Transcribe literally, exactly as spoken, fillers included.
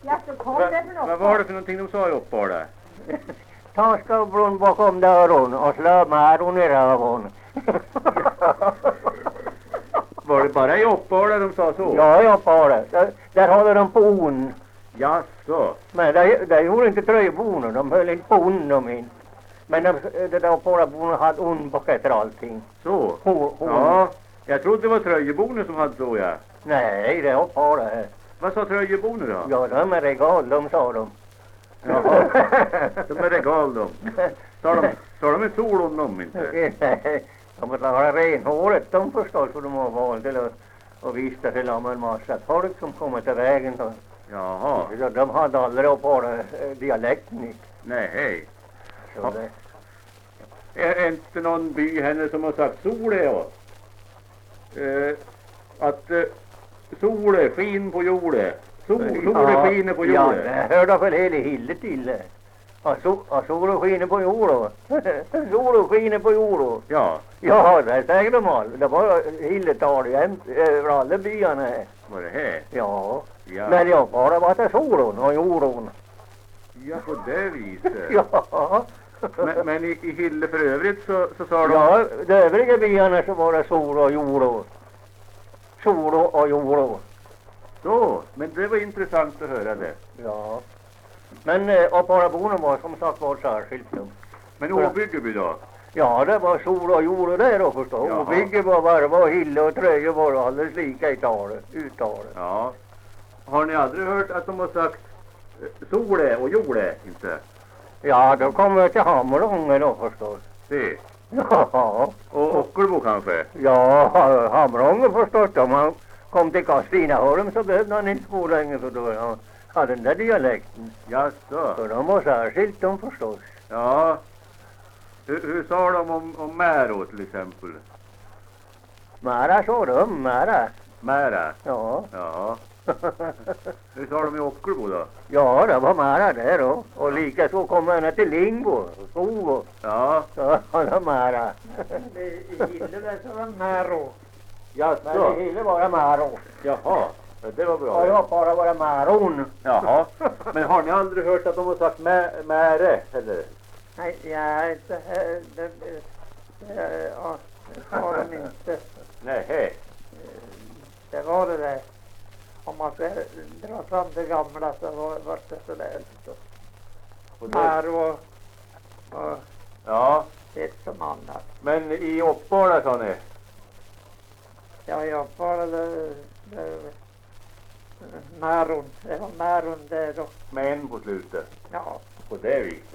Ja, så kom det för något. Vad var det för någonting de sa i Uppala? Ta skavlon bakom dörren och slå Märon i röven. Var det bara i Uppala de sa så? Ja, i Uppala. Där, där hade de på on. Jaså? Men det, det gjorde inte tröjbonen. De höll inte på on de in. Men de, det där Uppala-bonen hade on på efter allting. Så? Ho, ho. Ja, jag trodde det var tröjebonen som hade så, ja. Nej, det är Uppala här. Vad sa tröjebonen då? Ja, de är regal, de sa de. Jaha, de är regal de. Tar de, tar de en sol om dem inte? Nej, de måste ha renhåret, de förstås, för de har valt till att, att vistas i en massa folk som kommer till vägen. Så. Jaha. Så de hade aldrig Uppala dialekten. Nej, hej. Så Ja. det. Är inte någon by henne som har sagt sol är jag? Eh, att eh, sol är fin på jorden. Sol, sol är fin på Ja, jorden. det hörde väl hela hillet till. Ja, sol, ja, solen skiner på jorden. Solen skiner på jorden. Ja, Ja, det säger de all. Det var hilletal jämt över alla byarna här. var det här? Ja. Ja, Men jag bara var det solen och jorden. ja på det viset. Ja. Men, men i, i Hille för övrigt så, så sa de... Ja, de övriga byarna så var det sol och jord. Sol och jord. Så, men det var intressant att höra det. Ja. Men äh, Uppalaborna var som sagt var särskilt nu. Men Åbyggeby då? Ja, det var sol och jord där då förstås. Jaha. Och bygge var varva och hille och tröja var alldeles lika i talet, uttalet. Ja. Har ni aldrig hört att de har sagt eh, sole och jorde inte? Ja, då kommer jag till Hamrånge då förstås. Det. Ja, Och Ockelbo kanske? ja, Hamrånge förstås. Om han kom till Kastineholm så behövde han inte bo länge för då han hade den där dialekten. Jaså? Så de var särskilt de förstås. Ja. Hur, hur sa de om, om Märå till exempel? Mära så de, Mära. Mära? Ja. Ja. Hur sa de i Ockelbo då? Ja, det var Mära där då. Och lika så kom han till Lingbo, Skogo. Ja. Så var det Mära. I Hille där så var Märå. Men Jaså? det ville vara Märå. Jaha. Ja, det var Ja, bra. jag bara vara Märon. Jaha. Men har ni aldrig hört att de har sagt mä, Märe eller? Nej, ja, inte här. Det, det, det, ja, det var de inte. Nej, hej. Det var det där. Om man ska dra fram det gamla så var, var det så där. Så. Och det- Här och, och Ja. det som annat. Men i Uppala sa ni? Ja, jag bara det, det, Märon. Det var Märon där då. Med en på slutet. Ja. På det viset.